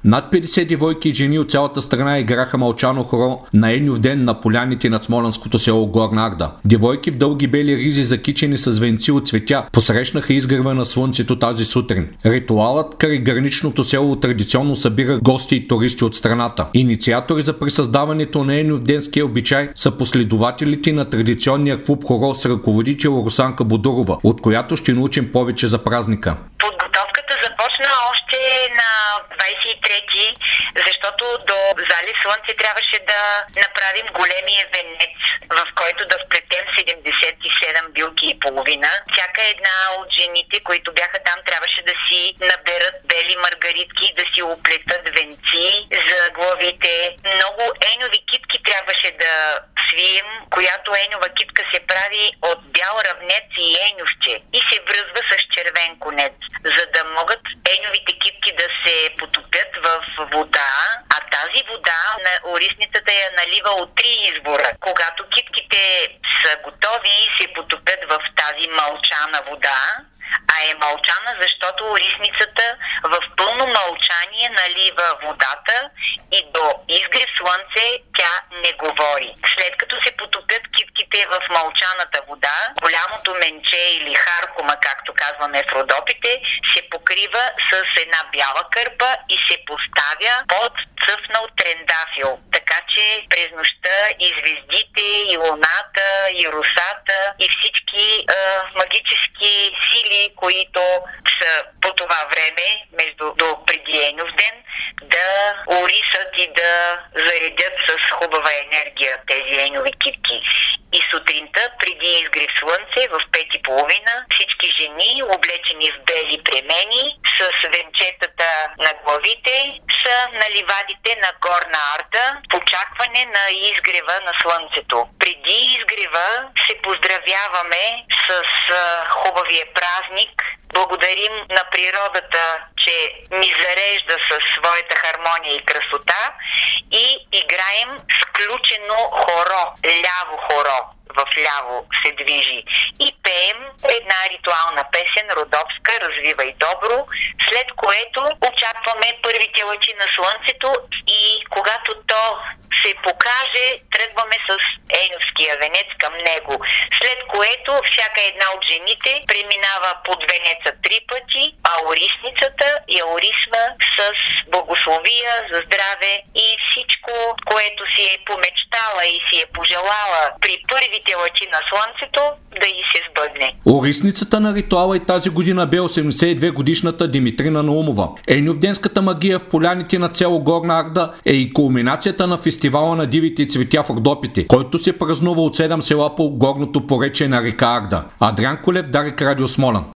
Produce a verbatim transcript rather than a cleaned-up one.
Над петдесет девойки и жени от цялата страна играха мълчано хоро на Еньов ден на поляните над смолянското село Горна Арда. Девойки в дълги бели ризи, закичени с венци от цветя, посрещнаха изгрева на слънцето тази сутрин. Ритуалът край граничното село традиционно събира гости и туристи от страната. Инициатори за присъздаването на Еньов денския обичай са последователите на традиционния клуб хоро с ръководител Русанка Бодурова, от която ще научим повече за празника. Подготовката започна още на двадесет и трети, защото до Зали Слънце трябваше да направим големия венец, в който да вплетем седемдесет и седем билки и половина. Всяка една от жените, които бяха там, трябваше да си наберат бели маргаритки, да си оплетат венци за главите. Много еньови китки трябваше да свием, която еньова китка се прави от бял равнец и еньовче и се връзва с червен конец, за да могат еньовите китки да се потопят в вода, а тази вода на орисницата я налива от три извора. Когато китките са готови и се потопят в тази мълчана вода, а е мълчана, защото орисницата в пълно мълчание налива водата и до изгрев слънце тя не говори. След като се потопят китките в мълчаната вода, голямото менче или харкума, както казваме в Родопите, се покрива с една бяла кърпа и се поставя под цъфнал трендафил. Така че през нощта и звездите, и луната, и русата, и всички е, магически сили, които са по това време, между до преди Еньов ден, да орисат и да заредят с хубава енергия тези еньови китки. И сутринта, преди изгрев слънце, в пет и половина, всички жени, облечени в бели премени, с венчетата на главите, са на ливадите на Горна Арда в очакване на изгрева на слънцето. Преди изгрева се поздравяваме с хубавия празник. Благодарим на природата, че ни зарежда със своята хармония и красота и играем сключено хоро, ляво хоро. В ляво се движи и пеем една ритуална песен, родопска, развивай добро, след което очакваме първите лъчи на слънцето и когато то се покаже, тръгваме с еньовския венец към него, след което всяка една от жените преминава под венеца три пъти, а орисницата я орисва с благословия за здраве и всичко, което си е помечтала и си е пожелала при първите лъчи на слънцето, да й се сбъдне. Орисницата на ритуала и тази година бе осемдесет и две годишната Димитрина Наумова. Еньовденската магия в поляните на село Горна Арда е и кулминацията на фестивала на дивите цветя в Родопите, който се празнува от седем села по горното поречие на река Арда. Адриан Колев, Дарик, Радио Смолян.